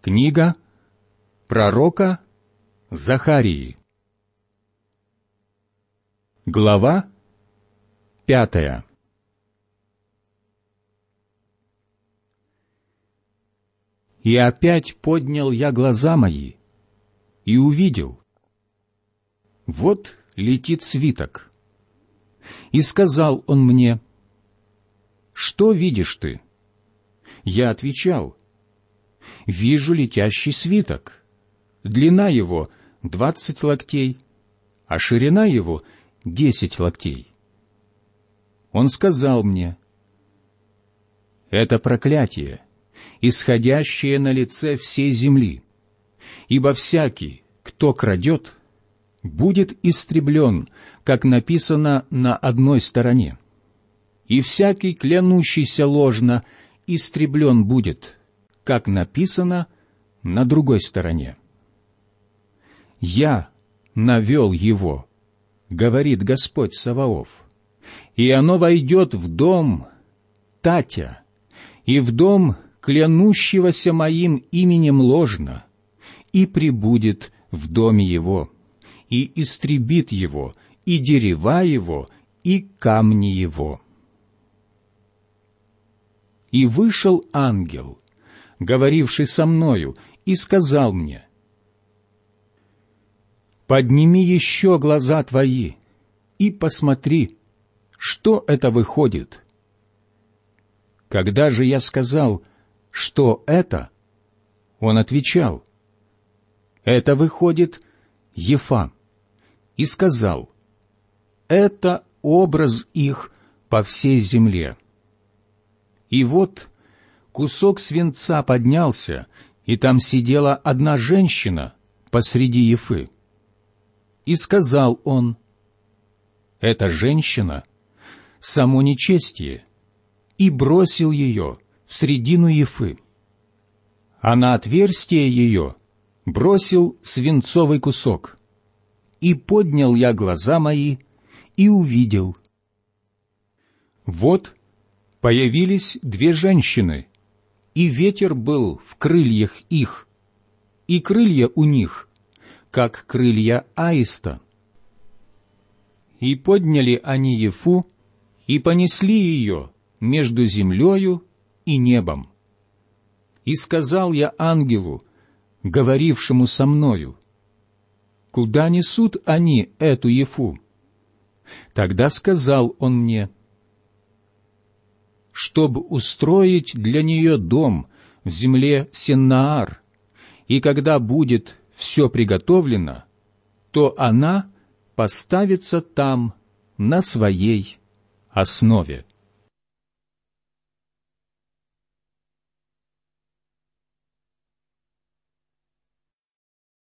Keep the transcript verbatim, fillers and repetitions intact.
Книга пророка Захарии. Глава пятая. И опять поднял я глаза мои и увидел. Вот летит свиток. И сказал он мне: «Что видишь ты?» Я отвечал: «Вижу летящий свиток. Длина его двадцать локтей, а ширина его десять локтей». Он сказал мне: «Это проклятие, исходящее на лице всей земли, ибо всякий, кто крадет, будет истреблен, как написано на одной стороне, и всякий, клянущийся ложно, истреблен будет, как написано на другой стороне. Я навел его, говорит Господь Саваоф, и оно войдет в дом Татя и в дом клянущегося моим именем ложно, и пребудет в доме его, и истребит его, и дерева его, и камни его». И вышел ангел, говоривший со мною, и сказал мне: «Подними еще глаза твои и посмотри, что это выходит». Когда же я сказал: «Что это?», он отвечал: «Это выходит Ефа», и сказал: «Это образ их по всей земле». И вот кусок свинца поднялся, и там сидела одна женщина посреди Ефы. И сказал он: «Эта женщина — само нечестие», и бросил ее в средину Ефы. А на отверстие ее бросил свинцовый кусок. И поднял я глаза мои и увидел. Вот появились две женщины, и ветер был в крыльях их, и крылья у них, как крылья аиста. И подняли они Ефу, и понесли ее между землею и небом. И сказал я ангелу, говорившему со мною: «Куда несут они эту Ефу?» Тогда сказал он мне: «Чтобы устроить для нее дом в земле Сеннаар, и когда будет все приготовлено, то она поставится там на своей основе».